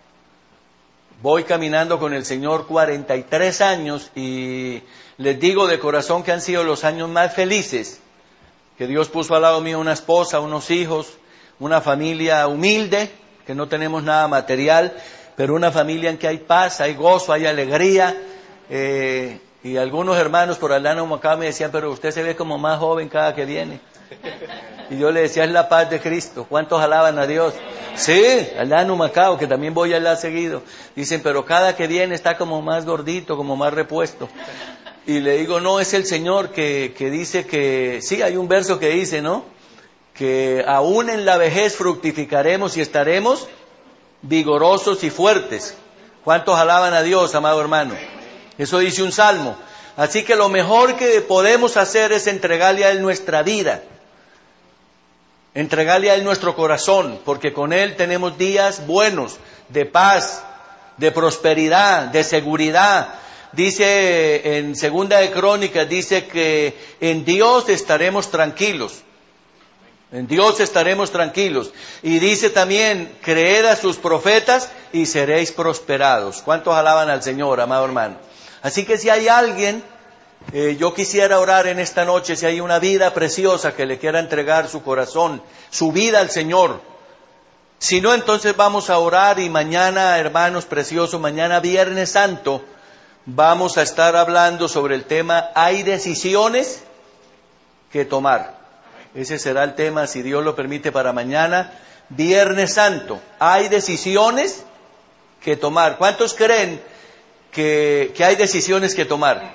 Voy caminando con el Señor cuarenta y tres años y les digo de corazón que han sido los años más felices, que Dios puso al lado mío una esposa, unos hijos, una familia humilde, que no tenemos nada material, pero una familia en que hay paz, hay gozo, hay alegría. Eh, y algunos hermanos por allá en Humacao me decían, pero usted se ve como más joven cada que viene. Y yo le decía, es la paz de Cristo. ¿Cuántos alaban a Dios? Sí, allá en Humacao, que también voy allá seguido. Dicen, pero cada que viene está como más gordito, como más repuesto. Y le digo, no, es el Señor que, que dice que, sí, hay un verso que dice, ¿no? Que aún en la vejez fructificaremos y estaremos vigorosos y fuertes. ¿Cuántos alaban a Dios, amado hermano? Eso dice un salmo. Así que lo mejor que podemos hacer es entregarle a Él nuestra vida, entregarle a Él nuestro corazón, porque con Él tenemos días buenos, de paz, de prosperidad, de seguridad. Dice en Segunda de Crónicas, dice que en Dios estaremos tranquilos. En Dios estaremos tranquilos. Y dice también, creed a sus profetas y seréis prosperados. ¿Cuántos alaban al Señor, amado hermano? Así que si hay alguien, eh, yo quisiera orar en esta noche, si hay una vida preciosa que le quiera entregar su corazón, su vida al Señor. Si no, entonces vamos a orar y mañana, hermanos preciosos, mañana Viernes Santo, vamos a estar hablando sobre el tema, hay decisiones que tomar. Ese será el tema, si Dios lo permite, para mañana, Viernes Santo. Hay decisiones que tomar. ¿Cuántos creen que, que hay decisiones que tomar?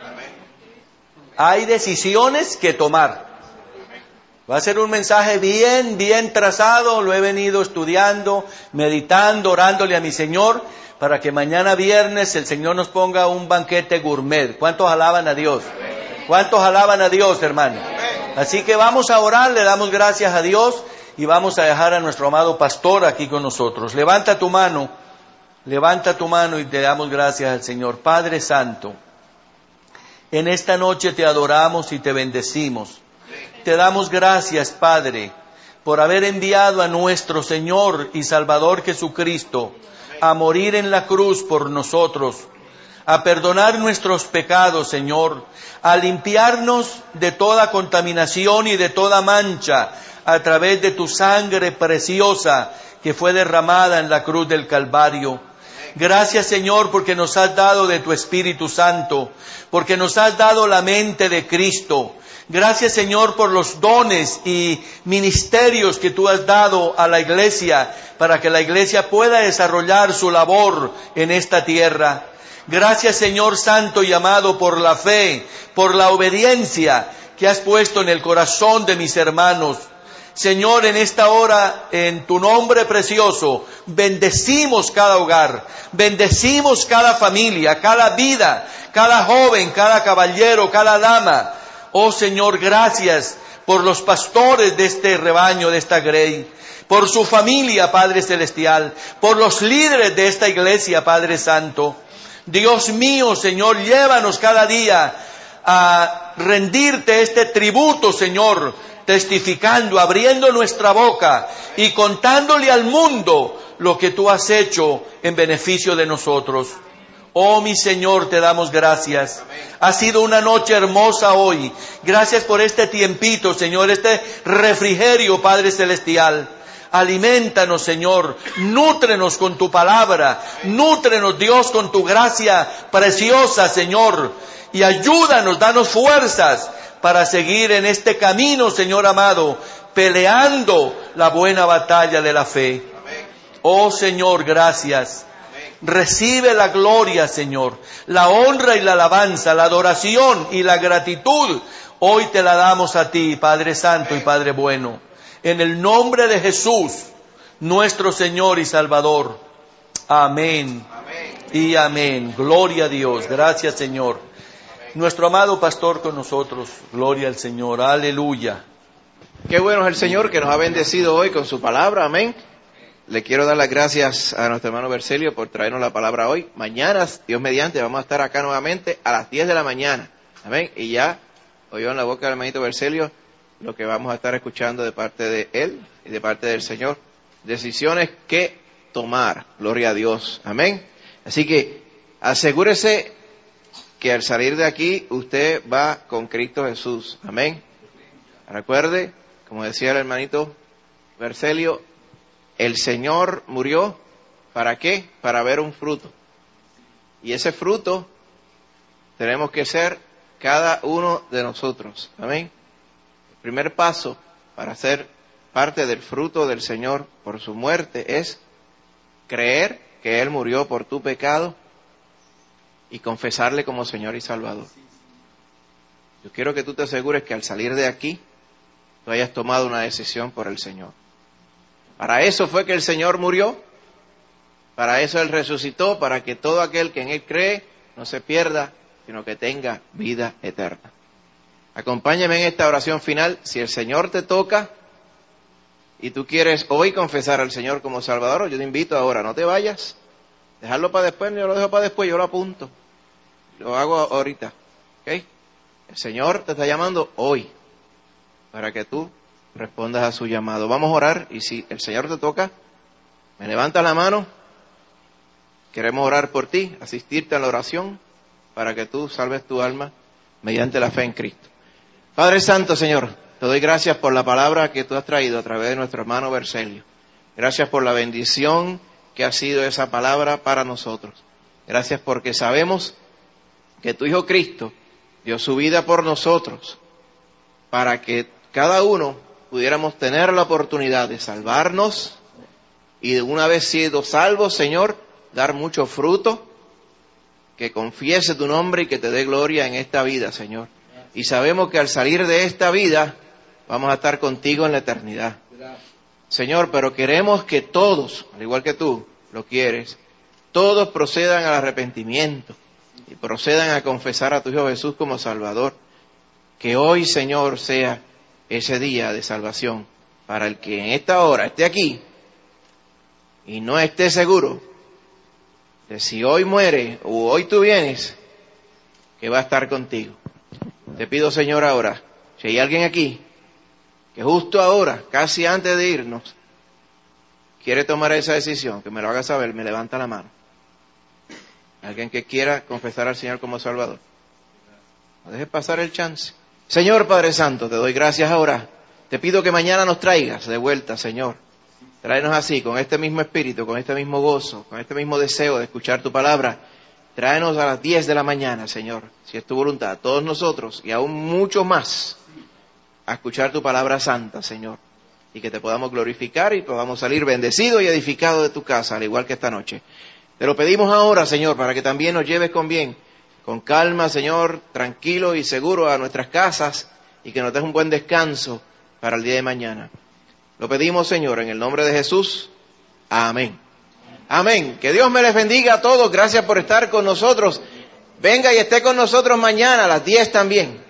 Hay decisiones que tomar. Va a ser un mensaje bien, bien trazado. Lo he venido estudiando, meditando, orándole a mi Señor, para que mañana viernes el Señor nos ponga un banquete gourmet. ¿Cuántos alaban a Dios? ¿Cuántos alaban a Dios, hermano? Así que vamos a orar, le damos gracias a Dios y vamos a dejar a nuestro amado pastor aquí con nosotros. Levanta tu mano, levanta tu mano y te damos gracias al Señor. Padre Santo, en esta noche te adoramos y te bendecimos. Te damos gracias, Padre, por haber enviado a nuestro Señor y Salvador Jesucristo a morir en la cruz por nosotros, a perdonar nuestros pecados, Señor, a limpiarnos de toda contaminación y de toda mancha a través de tu sangre preciosa que fue derramada en la cruz del Calvario. Gracias, Señor, porque nos has dado de tu Espíritu Santo, porque nos has dado la mente de Cristo. Gracias, Señor, por los dones y ministerios que tú has dado a la iglesia para que la iglesia pueda desarrollar su labor en esta tierra. Gracias, Señor Santo y amado, por la fe, por la obediencia que has puesto en el corazón de mis hermanos. Señor, en esta hora, en tu nombre precioso, bendecimos cada hogar, bendecimos cada familia, cada vida, cada joven, cada caballero, cada dama. Oh Señor, gracias por los pastores de este rebaño, de esta grey, por su familia, Padre Celestial, por los líderes de esta iglesia, Padre Santo. Dios mío, Señor, llévanos cada día a rendirte este tributo, Señor, testificando, abriendo nuestra boca y contándole al mundo lo que tú has hecho en beneficio de nosotros. Oh, mi Señor, te damos gracias. Ha sido una noche hermosa hoy. Gracias por este tiempito, Señor, este refrigerio, Padre Celestial. Aliméntanos, Señor, nútrenos con tu palabra, nútrenos, Dios, con tu gracia preciosa, Señor, y ayúdanos, danos fuerzas para seguir en este camino, Señor amado, peleando la buena batalla de la fe. Oh, Señor, gracias. Recibe la gloria, Señor, la honra y la alabanza, la adoración y la gratitud. Hoy te la damos a ti, Padre Santo y Padre bueno. En el nombre de Jesús, nuestro Señor y Salvador. Amén. Amén. Y amén. Gloria a Dios. Gracias, Señor. Amén. Nuestro amado pastor con nosotros. Gloria al Señor. Aleluya. Qué bueno es el Señor que nos ha bendecido hoy con su palabra. Amén. Le quiero dar las gracias a nuestro hermano Berselio por traernos la palabra hoy. Mañana, Dios mediante, vamos a estar acá nuevamente a las diez de la mañana. Amén. Y ya oyó en la boca del hermanito Berselio lo que vamos a estar escuchando de parte de él y de parte del Señor. Decisiones que tomar. Gloria a Dios. Amén. Así que asegúrese que al salir de aquí usted va con Cristo Jesús. Amén. Recuerde, como decía el hermanito Berselio, el Señor murió, ¿para qué? Para ver un fruto. Y ese fruto tenemos que ser cada uno de nosotros. Amén. El primer paso para ser parte del fruto del Señor por su muerte es creer que Él murió por tu pecado y confesarle como Señor y Salvador. Yo quiero que tú te asegures que al salir de aquí tú hayas tomado una decisión por el Señor. Para eso fue que el Señor murió, para eso Él resucitó, para que todo aquel que en Él cree no se pierda, sino que tenga vida eterna. Acompáñame en esta oración final. Si el Señor te toca y tú quieres hoy confesar al Señor como Salvador, yo te invito ahora, no te vayas, dejarlo para después, yo lo dejo para después, yo lo apunto, lo hago ahorita, ¿ok? El Señor te está llamando hoy para que tú respondas a su llamado. Vamos a orar y si el Señor te toca, me levantas la mano, queremos orar por ti, asistirte a la oración para que tú salves tu alma mediante la fe en Cristo. Padre Santo, Señor, te doy gracias por la palabra que tú has traído a través de nuestro hermano Berselio. Gracias por la bendición que ha sido esa palabra para nosotros. Gracias porque sabemos que tu Hijo Cristo dio su vida por nosotros para que cada uno pudiéramos tener la oportunidad de salvarnos y de una vez siendo salvos, Señor, dar mucho fruto, que confiese tu nombre y que te dé gloria en esta vida, Señor. Y sabemos que al salir de esta vida vamos a estar contigo en la eternidad. Señor, pero queremos que todos, al igual que tú lo quieres, todos procedan al arrepentimiento y procedan a confesar a tu Hijo Jesús como Salvador. Que hoy, Señor, sea ese día de salvación para el que en esta hora esté aquí y no esté seguro de si hoy muere o hoy tú vienes, que va a estar contigo. Te pido, Señor, ahora, si hay alguien aquí que justo ahora, casi antes de irnos, quiere tomar esa decisión, que me lo haga saber, me levanta la mano. Alguien que quiera confesar al Señor como Salvador. No dejes pasar el chance. Señor Padre Santo, te doy gracias ahora. Te pido que mañana nos traigas de vuelta, Señor. Tráenos así, con este mismo espíritu, con este mismo gozo, con este mismo deseo de escuchar tu palabra. Tráenos a las diez de la mañana, Señor, si es tu voluntad, todos nosotros y aún mucho más, a escuchar tu palabra santa, Señor. Y que te podamos glorificar y podamos salir bendecidos y edificados de tu casa, al igual que esta noche. Te lo pedimos ahora, Señor, para que también nos lleves con bien, con calma, Señor, tranquilo y seguro a nuestras casas y que nos des un buen descanso para el día de mañana. Lo pedimos, Señor, en el nombre de Jesús. Amén. Amén. Que Dios me les bendiga a todos. Gracias por estar con nosotros. Venga y esté con nosotros mañana a las diez también.